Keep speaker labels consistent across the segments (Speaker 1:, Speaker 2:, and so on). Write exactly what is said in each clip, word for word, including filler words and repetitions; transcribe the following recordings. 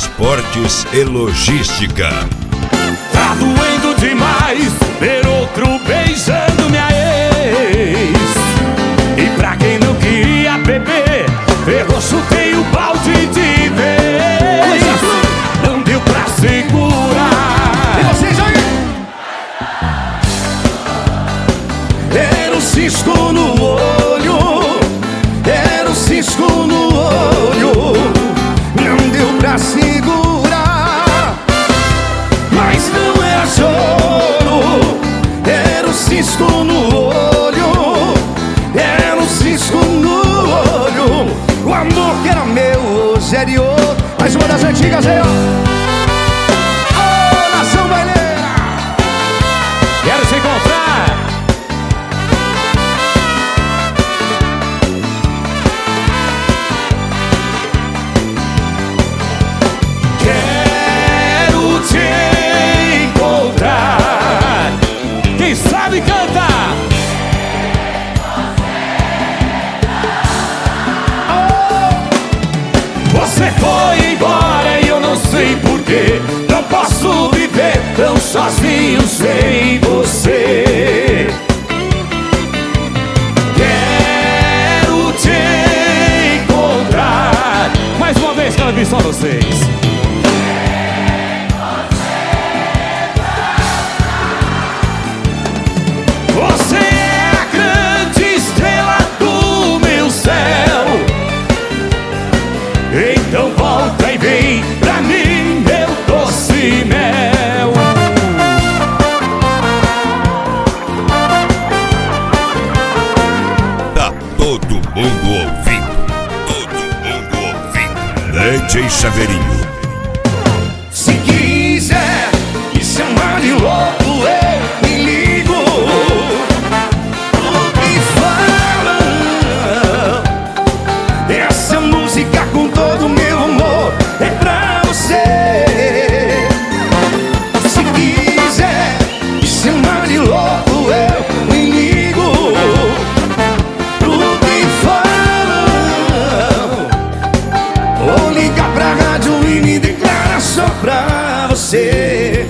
Speaker 1: Transportes e Logística.
Speaker 2: Tá doendo demais ver outro beijando minha ex. E pra quem não queria beber, eu chutei o balde de vez. Não deu pra segurar.
Speaker 3: E vocês aí? Era um cisco no olho, era um cisco no olho. Não deu pra segurar, mas não era choro. Era um cisco no olho, era um cisco no olho. O amor que era meu hoje é de outro. Mais uma das antigas aí, ó. Ô, nação baileira,
Speaker 2: Quero te encontrar.
Speaker 3: quero te encontrar.
Speaker 2: Quem sabe canta.
Speaker 3: Você foi embora e eu não sei porquê. Não posso viver tão sozinho sem você. Quero te encontrar.
Speaker 2: Mais uma vez, quero ouvir só vocês.
Speaker 3: Você é a grande estrela do meu céu. Então volta e vem pra mim, meu doce mel.
Speaker 1: Tá todo mundo ouvindo. Todo mundo ouvindo. D J Chaveirinho.
Speaker 3: Se quiser me chamar de louco, eu me ligo. O que fala? Essa música com todo o meu amor é pra você. Se quiser me chamar de louco, eu me ligo. O que fala? Vou ligar pra rádio e me declarar só pra você.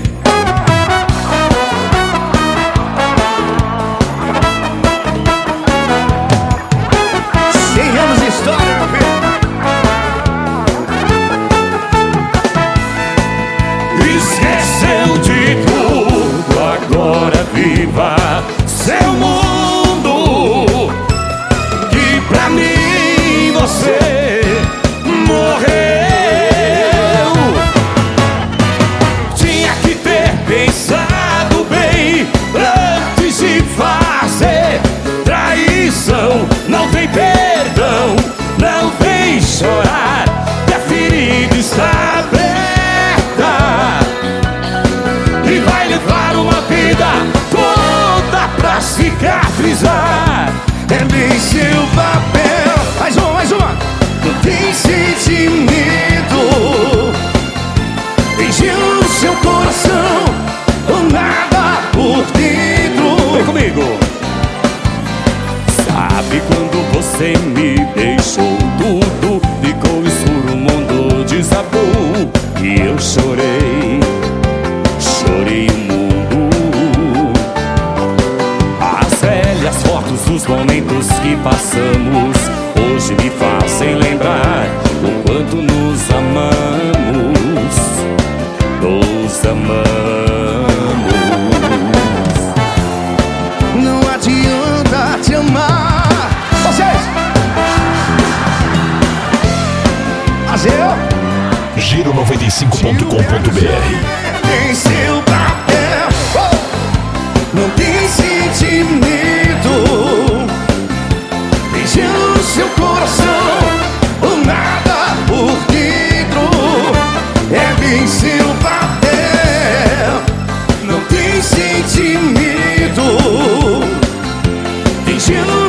Speaker 3: Cem anos de história, meu filho. Esqueceu de tudo, agora viva seu mundo. Que pra mim você morreu. Tinha que ter pensado bem antes de fazer traição. Não tem perdão, não tem chorar, que a ferida está aberta e vai levar uma vida toda pra cicatrizar. É bem seu papel. Mais uma, mais uma. Não tem sentimento, beijando seu coração, ou nada por dentro.
Speaker 2: Vem comigo.
Speaker 3: Sabe quando você me deixou, tudo ficou escuro, o mundo desabou e eu chorei, chorei o mundo. As velhas fotos dos momentos que passamos hoje me fazem lembrar o quanto nos amamos, nos amamos. Não adianta te amar. Vocês! Mas eu
Speaker 1: Giro noventa e cinco ponto com ponto B R.
Speaker 3: tem seu papel, oh, não tem sentimento, beijando seu coração, ou nada por dentro. É bem seu papel, não tem sentimento, beijando